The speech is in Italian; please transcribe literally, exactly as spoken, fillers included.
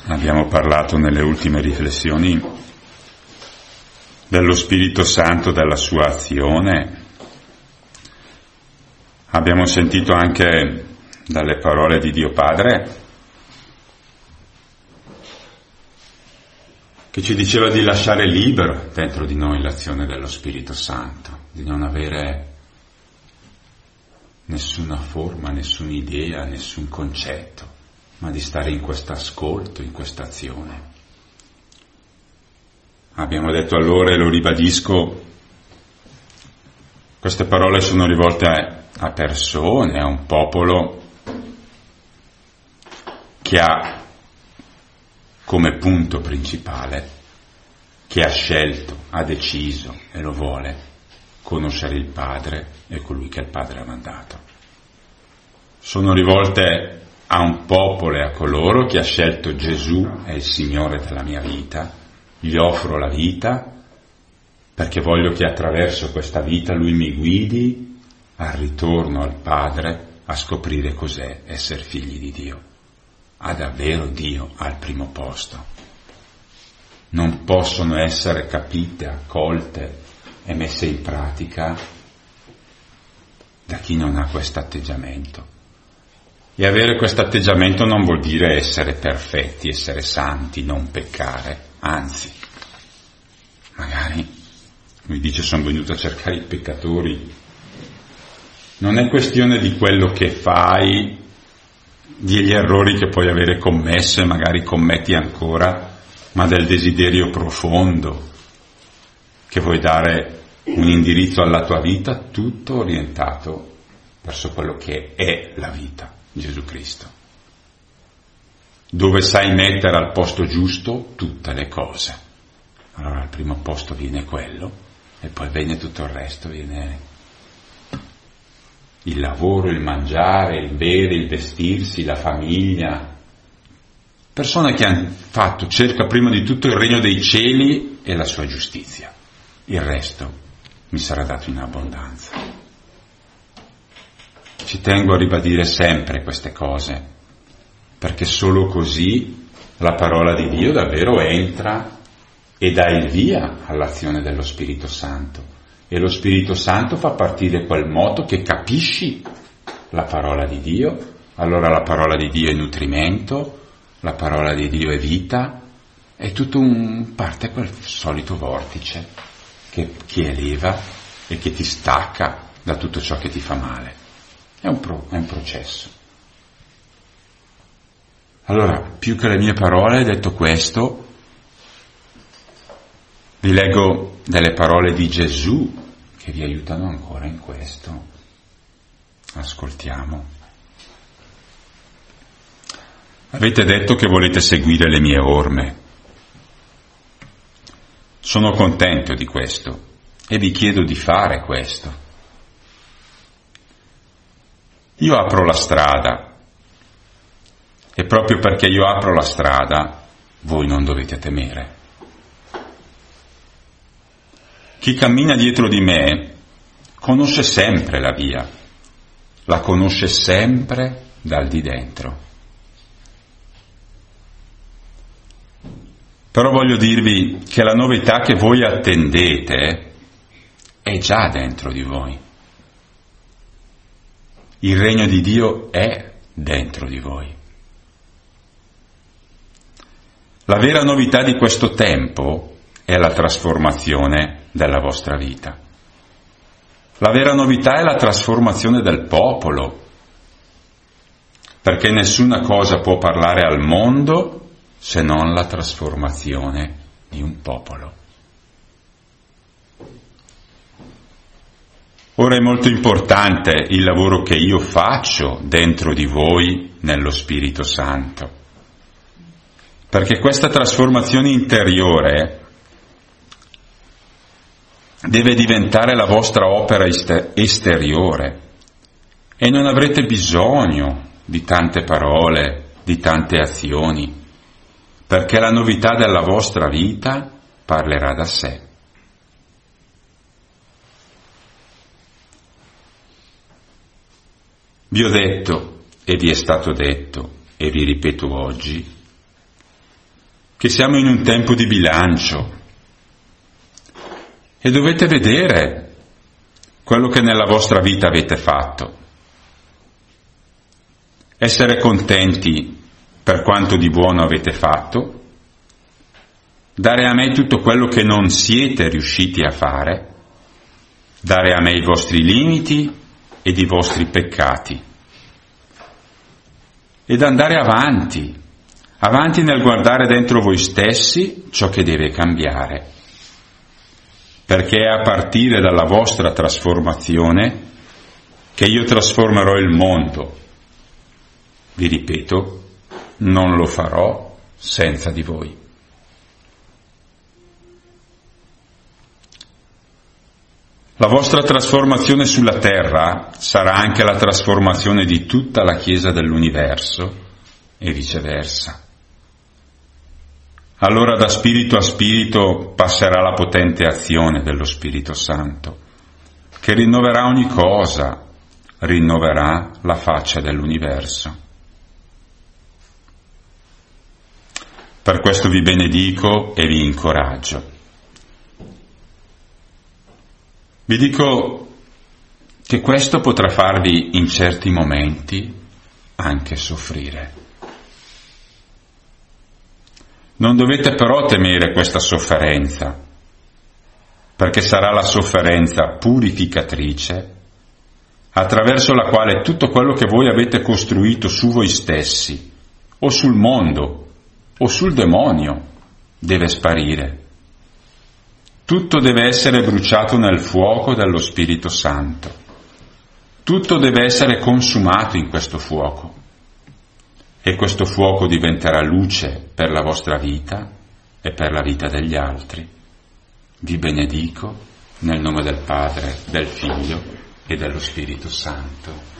Abbiamo parlato nelle ultime riflessioni dello Spirito Santo, della sua azione. Abbiamo sentito anche dalle parole di Dio Padre che ci diceva di lasciare libero dentro di noi l'azione dello Spirito Santo, di non avere nessuna forma, nessuna idea, nessun concetto, ma di stare in questo ascolto, in questa azione. Abbiamo detto allora, e lo ribadisco, queste parole sono rivolte a, a persone, a un popolo che ha come punto principale, che ha scelto, ha deciso e lo vuole, conoscere il Padre e colui che il Padre ha mandato. Sono rivolte a un popolo e a coloro che ha scelto Gesù è il Signore della mia vita, gli offro la vita perché voglio che attraverso questa vita Lui mi guidi al ritorno al Padre, a scoprire cos'è essere figli di Dio. Ha davvero Dio al primo posto. Non possono essere capite, accolte e messe in pratica da chi non ha questo atteggiamento. E avere questo atteggiamento non vuol dire essere perfetti, essere santi, non peccare, anzi, magari, lui dice, sono venuto a cercare i peccatori. Non è questione di quello che fai, degli errori che puoi avere commesso e magari commetti ancora, ma del desiderio profondo che vuoi dare un indirizzo alla tua vita, tutto orientato verso quello che è la vita, Gesù Cristo, dove sai mettere al posto giusto tutte le cose. Allora al primo posto viene quello e poi viene tutto il resto, viene il lavoro, il mangiare, il bere, il vestirsi, la famiglia. Persone che hanno fatto, cerca prima di tutto il regno dei cieli e la sua giustizia. Il resto mi sarà dato in abbondanza. Ci tengo a ribadire sempre queste cose, perché solo così la parola di Dio davvero entra e dà il via all'azione dello Spirito Santo. E lo Spirito Santo fa partire quel moto che capisci la parola di Dio, allora la parola di Dio è nutrimento, la parola di Dio è vita, è tutto un, parte quel solito vortice che, che eleva e che ti stacca da tutto ciò che ti fa male. È un, pro, è un processo. Allora, più che le mie parole, detto questo, vi leggo delle parole di Gesù che vi aiutano ancora in questo. Ascoltiamo. Avete detto che volete seguire le mie orme. Sono contento di questo e vi chiedo di fare questo. Io apro la strada e proprio perché io apro la strada voi non dovete temere. Chi cammina dietro di me conosce sempre la via, la conosce sempre dal di dentro. Però voglio dirvi che la novità che voi attendete è già dentro di voi. Il regno di Dio è dentro di voi. La vera novità di questo tempo è la trasformazione della vostra vita. La vera novità è la trasformazione del popolo, perché nessuna cosa può parlare al mondo se non la trasformazione di un popolo. Ora è molto importante il lavoro che io faccio dentro di voi nello Spirito Santo, perché questa trasformazione interiore deve diventare la vostra opera esteriore e non avrete bisogno di tante parole, di tante azioni, perché la novità della vostra vita parlerà da sé. Vi ho detto, e vi è stato detto, e vi ripeto oggi, che siamo in un tempo di bilancio e dovete vedere quello che nella vostra vita avete fatto. Essere contenti per quanto di buono avete fatto, dare a me tutto quello che non siete riusciti a fare, dare a me i vostri limiti ed i vostri peccati, ed andare avanti, avanti nel guardare dentro voi stessi ciò che deve cambiare, perché è a partire dalla vostra trasformazione che io trasformerò il mondo. Vi ripeto, non lo farò senza di voi. La vostra trasformazione sulla terra sarà anche la trasformazione di tutta la Chiesa dell'universo e viceversa. Allora da spirito a spirito passerà la potente azione dello Spirito Santo, che rinnoverà ogni cosa, rinnoverà la faccia dell'universo. Per questo vi benedico e vi incoraggio. Vi dico che questo potrà farvi in certi momenti anche soffrire. Non dovete però temere questa sofferenza, perché sarà la sofferenza purificatrice attraverso la quale tutto quello che voi avete costruito su voi stessi, o sul mondo, o sul demonio, deve sparire. Tutto deve essere bruciato nel fuoco dello Spirito Santo. Tutto deve essere consumato in questo fuoco. E questo fuoco diventerà luce per la vostra vita e per la vita degli altri. Vi benedico nel nome del Padre, del Figlio e dello Spirito Santo.